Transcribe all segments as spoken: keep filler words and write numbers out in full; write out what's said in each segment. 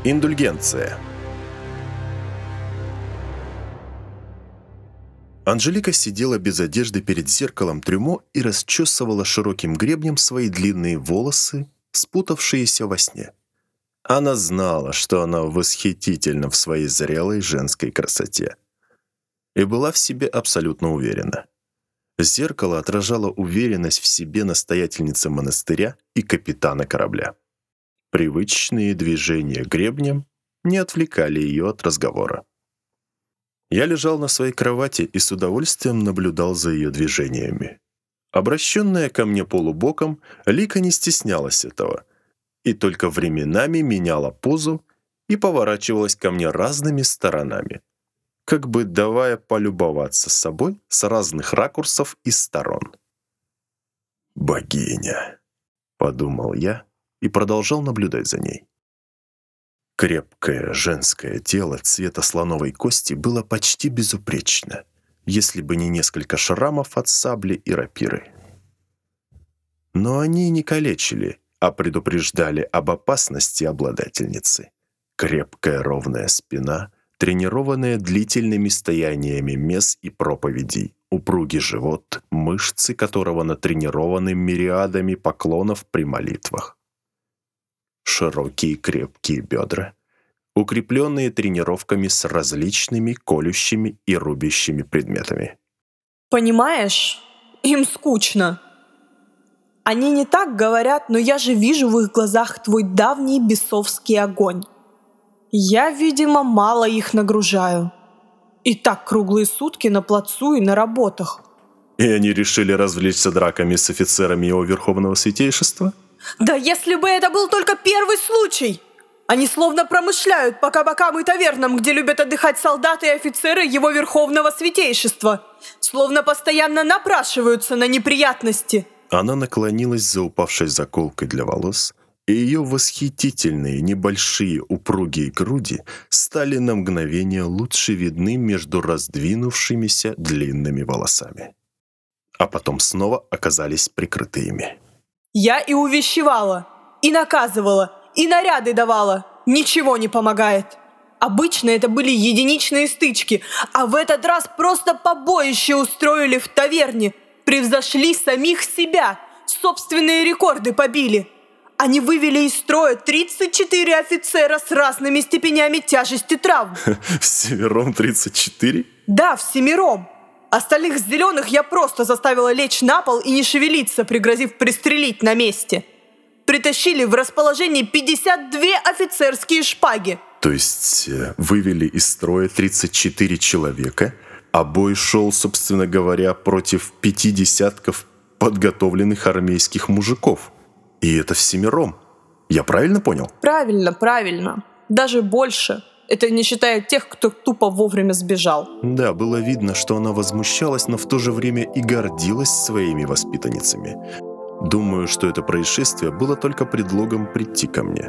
Индульгенция. Анжелика сидела без одежды перед зеркалом трюмо и расчесывала широким гребнем свои длинные волосы, спутавшиеся во сне. Она знала, что она восхитительна в своей зрелой женской красоте. И была в себе абсолютно уверена. Зеркало отражало уверенность в себе настоятельницы монастыря и капитана корабля. Привычные движения гребнем не отвлекали ее от разговора. Я лежал на своей кровати и с удовольствием наблюдал за ее движениями. Обращенная ко мне полубоком, Лика не стеснялась этого и только временами меняла позу и поворачивалась ко мне разными сторонами, как бы давая полюбоваться собой с разных ракурсов и сторон. «Богиня», — подумал я и продолжал наблюдать за ней. Крепкое женское тело цвета слоновой кости было почти безупречно, если бы не несколько шрамов от сабли и рапиры. Но они не калечили, а предупреждали об опасности обладательницы. Крепкая ровная спина, тренированная длительными стояниями мес и проповедей, упругий живот, мышцы которого натренированы мириадами поклонов при молитвах. Широкие крепкие бедра, укрепленные тренировками с различными колющими и рубящими предметами. Понимаешь, им скучно. Они не так говорят, но я же вижу в их глазах твой давний бесовский огонь. Я, видимо, мало их нагружаю. И так круглые сутки на плацу и на работах. И они решили развлечься драками с офицерами его верховного святейшества? Да если бы это был только первый случай! Они словно промышляют по кабакам и тавернам, где любят отдыхать солдаты и офицеры его верховного святейшества. Словно постоянно напрашиваются на неприятности. Она наклонилась за упавшей заколкой для волос, и ее восхитительные небольшие упругие груди стали на мгновение лучше видны между раздвинувшимися длинными волосами. А потом снова оказались прикрыты ими. Я и увещевала, и наказывала, и наряды давала. Ничего не помогает. Обычно это были единичные стычки, а в этот раз просто побоище устроили в таверне. Превзошли самих себя, собственные рекорды побили. Они вывели из строя тридцать четыре офицера с разными степенями тяжести травм. Всемиром тридцать четыре? Да, всемиром. Остальных зеленых я просто заставила лечь на пол и не шевелиться, пригрозив пристрелить на месте. Притащили в расположение пятьдесят две офицерские шпаги. То есть вывели из строя тридцать четыре человека, а бой шел, собственно говоря, против пяти десятков подготовленных армейских мужиков. И это всемиром. Я правильно понял? Правильно, правильно. Даже больше. Это не считая тех, кто тупо вовремя сбежал. Да, было видно, что она возмущалась, но в то же время и гордилась своими воспитанницами. Думаю, что это происшествие было только предлогом прийти ко мне.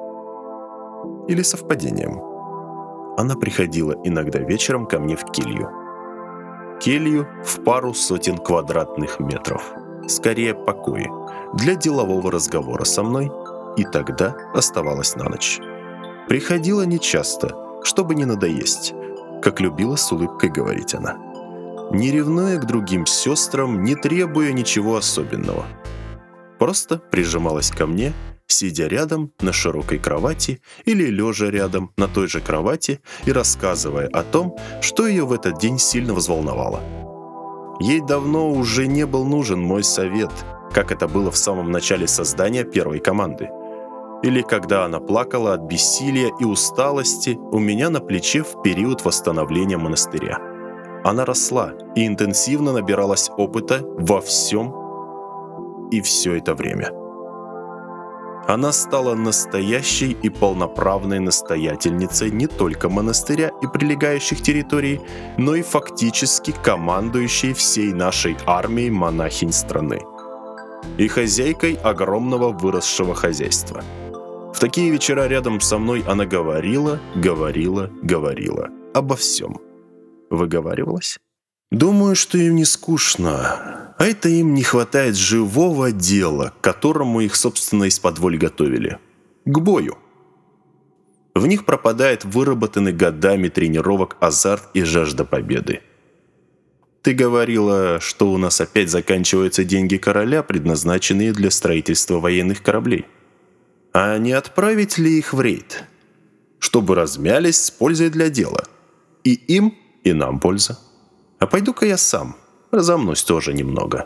Или совпадением. Она приходила иногда вечером ко мне в келью. Келью в пару сотен квадратных метров. Скорее, покои. Для делового разговора со мной. И тогда оставалась на ночь. Приходила нечасто, чтобы не надоесть, как любила с улыбкой говорить она. Не ревнуя к другим сестрам, не требуя ничего особенного. Просто прижималась ко мне, сидя рядом на широкой кровати или лежа рядом на той же кровати и рассказывая о том, что ее в этот день сильно взволновало. Ей давно уже не был нужен мой совет, как это было в самом начале создания первой команды. Или когда она плакала от бессилия и усталости у меня на плече в период восстановления монастыря. Она росла и интенсивно набиралась опыта во всем и все это время. Она стала настоящей и полноправной настоятельницей не только монастыря и прилегающих территорий, но и фактически командующей всей нашей армией монахинь страны. И хозяйкой огромного выросшего хозяйства. В такие вечера рядом со мной она говорила, говорила, говорила. Обо всем. Выговаривалась? Думаю, что им не скучно. А это им не хватает живого дела, к которому их, собственно, из-под воль готовили. К бою. В них пропадает выработанный годами тренировок азарт и жажда победы. Ты говорила, что у нас опять заканчиваются деньги короля, предназначенные для строительства военных кораблей. А не отправить ли их в рейд? Чтобы размялись с пользой для дела. И им, и нам польза. А пойду-ка я сам, разомнусь тоже немного.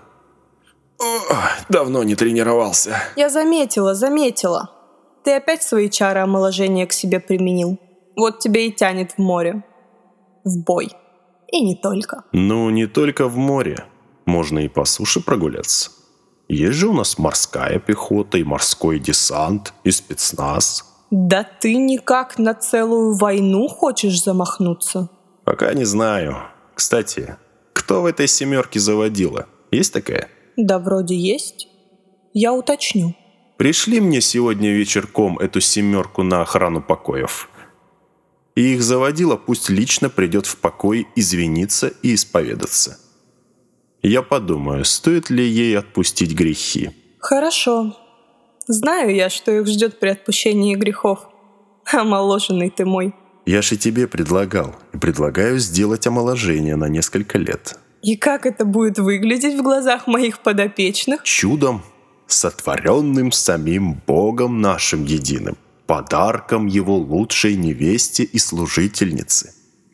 О, давно не тренировался. Я заметила, заметила. Ты опять свои чары омоложения к себе применил. Вот тебя и тянет в море. В бой. И не только. Ну, не только в море. Можно и по суше прогуляться. Есть же у нас морская пехота, и морской десант, и спецназ. Да ты никак на целую войну хочешь замахнуться? Пока не знаю. Кстати, кто в этой семерке заводила? Есть такая? Да вроде есть. Я уточню. Пришли мне сегодня вечерком эту семерку на охрану покоев. И их заводила пусть лично придет в покой извиниться и исповедаться. Я подумаю, стоит ли ей отпустить грехи. Хорошо. Знаю я, что их ждет при отпущении грехов. Омоложенный ты мой. Я же тебе предлагал и предлагаю сделать омоложение на несколько лет. И как это будет выглядеть в глазах моих подопечных? Чудом, сотворенным самим Богом нашим единым, подарком его лучшей невесте и служительнице.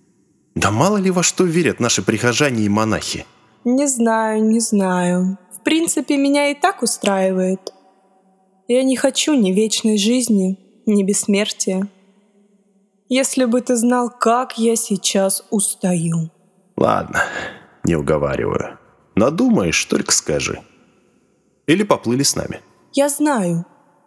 Да мало ли во что верят наши прихожане и монахи. Не знаю, не знаю. В принципе, меня и так устраивает. Я не хочу ни вечной жизни, ни бессмертия. Если бы ты знал, как я сейчас устаю. Ладно, не уговариваю. Надумаешь, только скажи. Или поплыли с нами. Я знаю,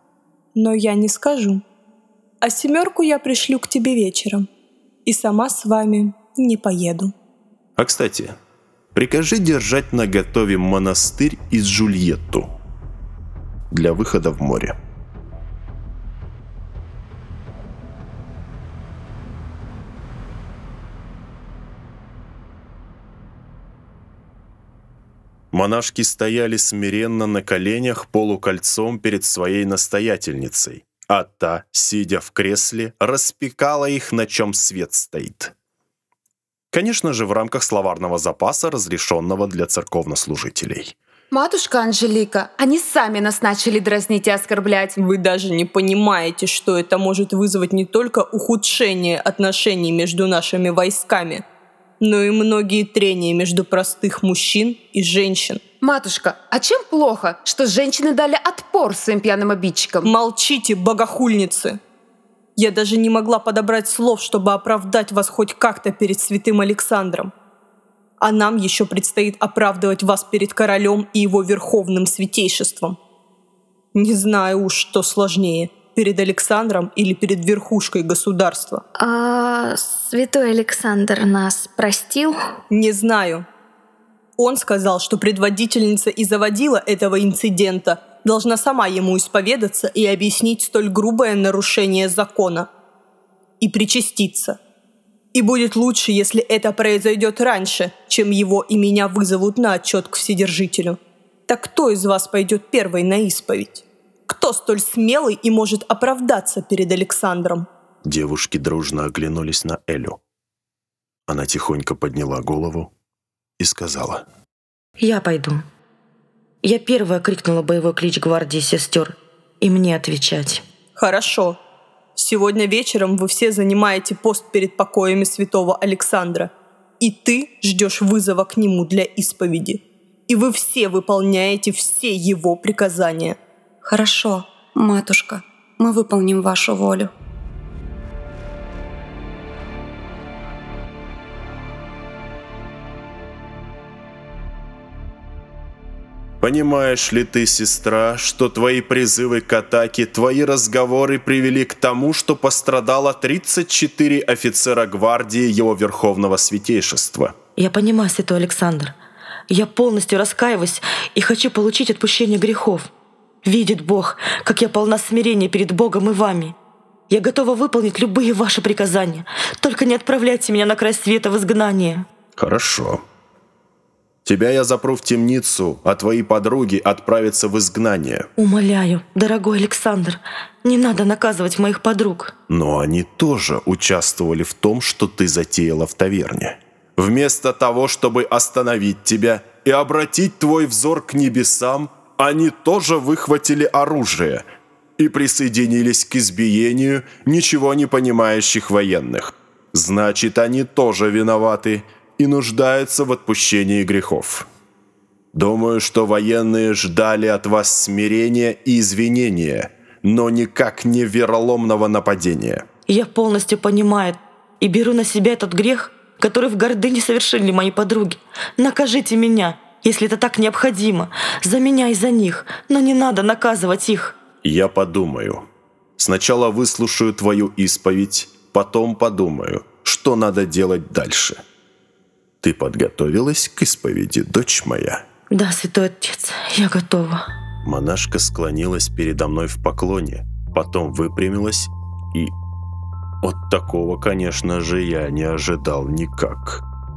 но я не скажу. А семерку я пришлю к тебе вечером. И сама с вами не поеду. А кстати, прикажи держать наготове монастырь из Джульетту для выхода в море. Монашки стояли смиренно на коленях полукольцом перед своей настоятельницей, а та, сидя в кресле, распекала их, на чем свет стоит. Конечно же, в рамках словарного запаса, разрешенного для церковнослужителей. Матушка Анжелика, они сами нас начали дразнить и оскорблять. Вы даже не понимаете, что это может вызвать не только ухудшение отношений между нашими войсками, но и многие трения между простых мужчин и женщин. Матушка, а чем плохо, что женщины дали отпор своим пьяным обидчикам? Молчите, богохульницы! Я даже не могла подобрать слов, чтобы оправдать вас хоть как-то перед святым Александром. А нам еще предстоит оправдывать вас перед королем и его верховным святейшеством. Не знаю уж, что сложнее, перед Александром или перед верхушкой государства. А святой Александр нас простил? Не знаю. Он сказал, что предводительница и заводила этого инцидента должна сама ему исповедаться и объяснить столь грубое нарушение закона. И причаститься. И будет лучше, если это произойдет раньше, чем его и меня вызовут на отчет к Вседержителю. Так кто из вас пойдет первой на исповедь? Кто столь смелый и может оправдаться перед Александром? Девушки дружно оглянулись на Элю. Она тихонько подняла голову и сказала: «Я пойду». Я первая крикнула боевой клич гвардии сестер, и мне отвечать. Хорошо. Сегодня вечером вы все занимаете пост перед покоями святого Александра, и ты ждешь вызова к нему для исповеди. И вы все выполняете все его приказания. Хорошо, матушка, мы выполним вашу волю. «Понимаешь ли ты, сестра, что твои призывы к атаке, твои разговоры привели к тому, что пострадало тридцать четыре офицера гвардии его верховного святейшества?» Я понимаю, святой Александр. Я полностью раскаиваюсь и хочу получить отпущение грехов. Видит Бог, как я полна смирения перед Богом и вами. Я готова выполнить любые ваши приказания. Только не отправляйте меня на край света в изгнание. Хорошо. Тебя я запру в темницу, а твои подруги отправятся в изгнание». Умоляю, дорогой Александр, не надо наказывать моих подруг. Но они тоже участвовали в том, что ты затеяла в таверне. Вместо того, чтобы остановить тебя и обратить твой взор к небесам, они тоже выхватили оружие и присоединились к избиению ничего не понимающих военных. Значит, они тоже виноваты и нуждаются в отпущении грехов. Думаю, что военные ждали от вас смирения и извинения, но никак не вероломного нападения. Я полностью понимаю и беру на себя этот грех, который в гордыне совершили мои подруги. Накажите меня, если это так необходимо, за меня и за них, но не надо наказывать их. Я подумаю. Сначала выслушаю твою исповедь, потом подумаю, что надо делать дальше. Ты подготовилась к исповеди, дочь моя? Да, святой отец, я готова. Монашка склонилась передо мной в поклоне, потом выпрямилась и... От такого, конечно же, я не ожидал никак.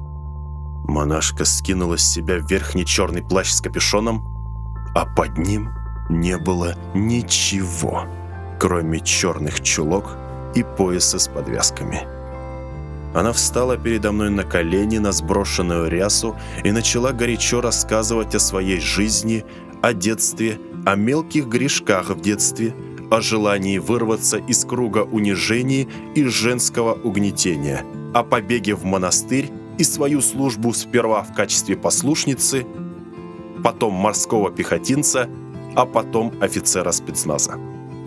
Монашка скинула с себя верхний черный плащ с капюшоном, а под ним не было ничего, кроме черных чулок и пояса с подвязками. Она встала передо мной на колени на сброшенную рясу и начала горячо рассказывать о своей жизни, о детстве, о мелких грешках в детстве, о желании вырваться из круга унижений и женского угнетения, о побеге в монастырь и свою службу сперва в качестве послушницы, потом морского пехотинца, а потом офицера спецназа.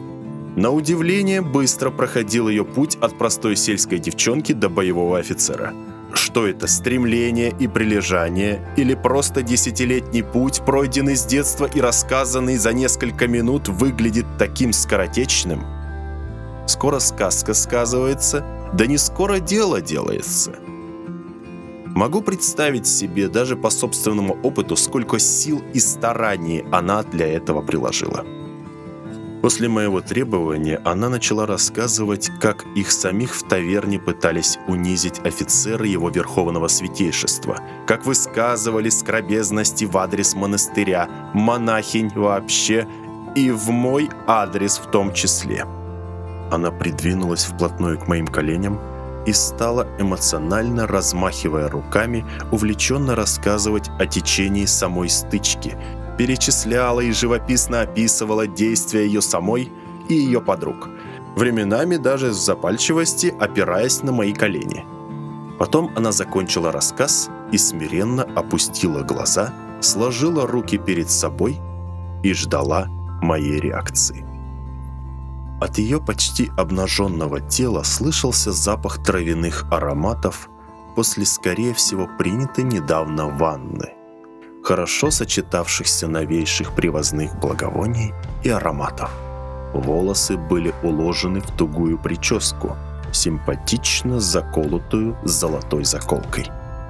На удивление, быстро проходил ее путь от простой сельской девчонки до боевого офицера. Что это, стремление и прилежание, или просто десятилетний путь, пройденный с детства и рассказанный за несколько минут, выглядит таким скоротечным? Скоро сказка сказывается, да не скоро дело делается. Могу представить себе даже по собственному опыту, сколько сил и стараний она для этого приложила. После моего требования она начала рассказывать, как их самих в таверне пытались унизить офицеры его верховного святейшества, как высказывали скорбезности в адрес монастыря, монахинь вообще и в мой адрес в том числе. Она придвинулась вплотную к моим коленям и стала, эмоционально размахивая руками, увлеченно рассказывать о течении самой стычки, перечисляла и живописно описывала действия ее самой и ее подруг, временами даже с запальчивости опираясь на мои колени. Потом она закончила рассказ и смиренно опустила глаза, сложила руки перед собой и ждала моей реакции. От ее почти обнаженного тела слышался запах травяных ароматов после, скорее всего, принятой недавно ванны, хорошо сочетавшихся новейших привозных благовоний и ароматов. Волосы были уложены в тугую прическу, симпатично заколотую золотой заколкой.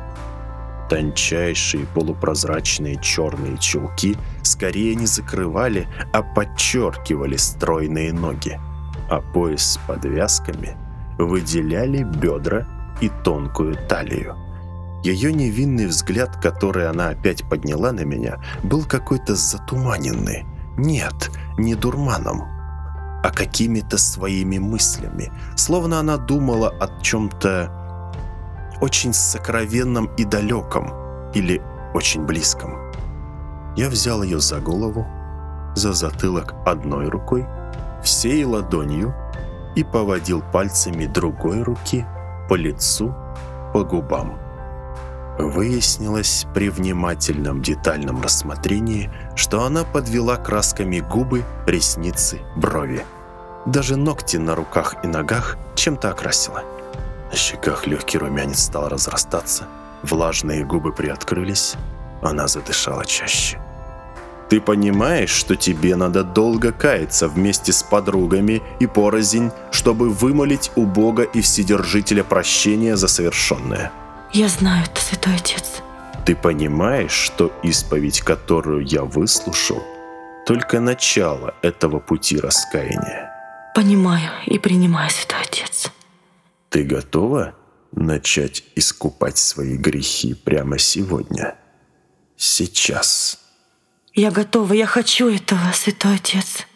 Тончайшие полупрозрачные черные чулки скорее не закрывали, а подчеркивали стройные ноги, а пояс с подвязками выделяли бедра и тонкую талию. Ее невинный взгляд, который она опять подняла на меня, был какой-то затуманенный. Нет, не дурманом, а какими-то своими мыслями, словно она думала о чем-то очень сокровенном и далеком, или очень близком. Я взял ее за голову, за затылок одной рукой, всей ладонью и поводил пальцами другой руки по лицу, по губам. Выяснилось при внимательном детальном рассмотрении, что она подвела красками губы, ресницы, брови. Даже ногти на руках и ногах чем-то окрасила. На щеках легкий румянец стал разрастаться, влажные губы приоткрылись, она задышала чаще. «Ты понимаешь, что тебе надо долго каяться вместе с подругами и порознь, чтобы вымолить у Бога и Вседержителя прощения за совершенное?» Я знаю это, святой отец. «Ты понимаешь, что исповедь, которую я выслушал, только начало этого пути раскаяния?» Понимаю и принимаю, святой отец. «Ты готова начать искупать свои грехи прямо сегодня?» сейчас. Я готова, я хочу этого, Святой Отец.